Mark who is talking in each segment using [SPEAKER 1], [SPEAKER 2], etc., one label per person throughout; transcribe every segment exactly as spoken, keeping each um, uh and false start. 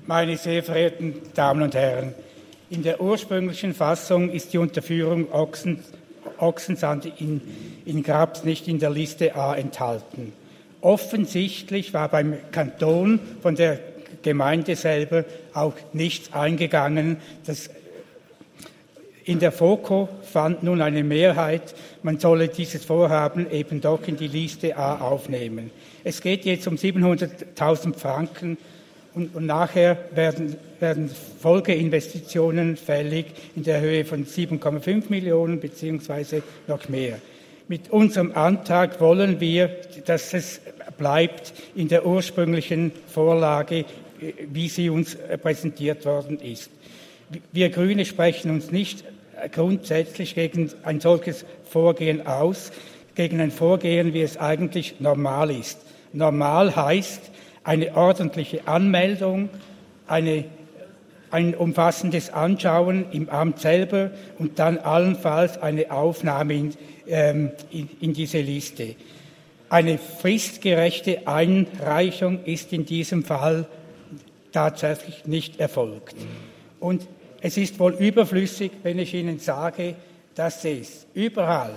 [SPEAKER 1] Meine sehr verehrten Damen und Herren, in der ursprünglichen Fassung ist die Unterführung Ochsen, Ochsensand in, in Grabs nicht in der Liste A enthalten. Offensichtlich war beim Kanton von der Gemeinde selber auch nichts eingegangen. Das in der FOCO fand nun eine Mehrheit, man solle dieses Vorhaben eben doch in die Liste A aufnehmen. Es geht jetzt um siebenhunderttausend Franken und, und nachher werden, werden Folgeinvestitionen fällig in der Höhe von sieben Komma fünf Millionen beziehungsweise noch mehr. Mit unserem Antrag wollen wir, dass es bleibt in der ursprünglichen Vorlage, wie sie uns präsentiert worden ist. Wir Grüne sprechen uns nicht grundsätzlich gegen ein solches Vorgehen aus, gegen ein Vorgehen, wie es eigentlich normal ist. Normal heißt eine ordentliche Anmeldung, eine, ein umfassendes Anschauen im Amt selber und dann allenfalls eine Aufnahme in, ähm, in, in diese Liste. Eine fristgerechte Einreichung ist in diesem Fall tatsächlich nicht erfolgt. Und es ist wohl überflüssig, wenn ich Ihnen sage, dass es überall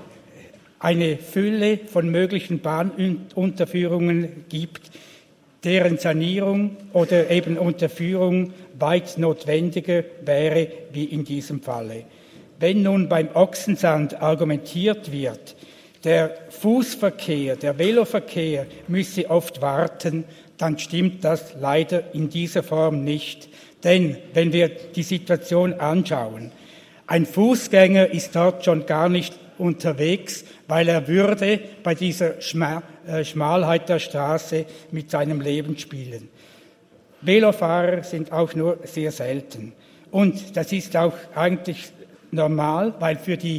[SPEAKER 1] eine Fülle von möglichen Bahnunterführungen gibt, deren Sanierung oder eben Unterführung weit notwendiger wäre wie in diesem Falle. Wenn nun beim Ochsensand argumentiert wird, der Fußverkehr, der Veloverkehr müsse oft warten, dann stimmt das leider in dieser Form nicht. Denn wenn wir die Situation anschauen, ein Fußgänger ist dort schon gar nicht unterwegs, weil er würde bei dieser Schma- äh, Schmalheit der Straße mit seinem Leben spielen. Velofahrer sind auch nur sehr selten. Und das ist auch eigentlich normal, weil für die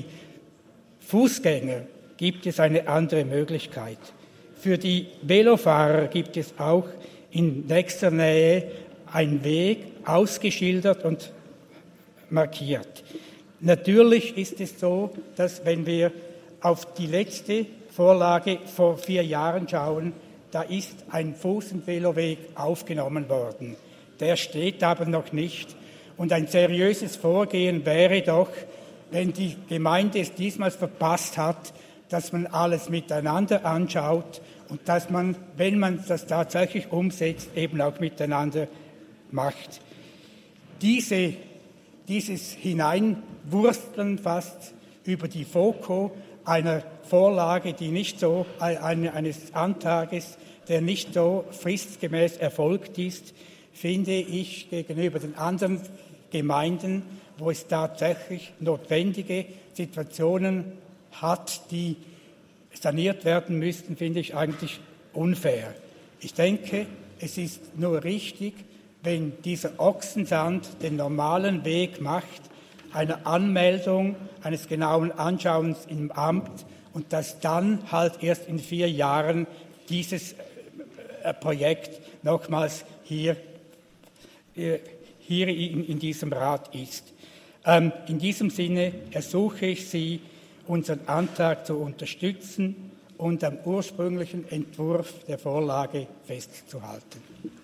[SPEAKER 1] Fußgänger gibt es eine andere Möglichkeit. Für die Velofahrer gibt es auch in nächster Nähe einen Weg, ausgeschildert und markiert. Natürlich ist es so, dass wenn wir auf die letzte Vorlage vor vier Jahren schauen, da ist ein Fuß- und Veloweg aufgenommen worden. Der steht aber noch nicht. Und ein seriöses Vorgehen wäre doch, wenn die Gemeinde es diesmal verpasst hat, dass man alles miteinander anschaut und dass man, wenn man das tatsächlich umsetzt, eben auch miteinander macht. Diese, dieses Hineinwursteln fast über die FOCO einer Vorlage, die nicht so, eine, eines Antrages, der nicht so fristgemäß erfolgt ist, finde ich gegenüber den anderen Gemeinden, wo es tatsächlich notwendige Situationen hat, die saniert werden müssten, finde ich eigentlich unfair. Ich denke, es ist nur richtig, wenn dieser Ochsensand den normalen Weg macht, einer Anmeldung, eines genauen Anschauens im Amt und dass dann halt erst in vier Jahren dieses Projekt nochmals hier, hier in, in diesem Rat ist. Ähm, in diesem Sinne ersuche ich Sie, unseren Antrag zu unterstützen und am ursprünglichen Entwurf der Vorlage festzuhalten.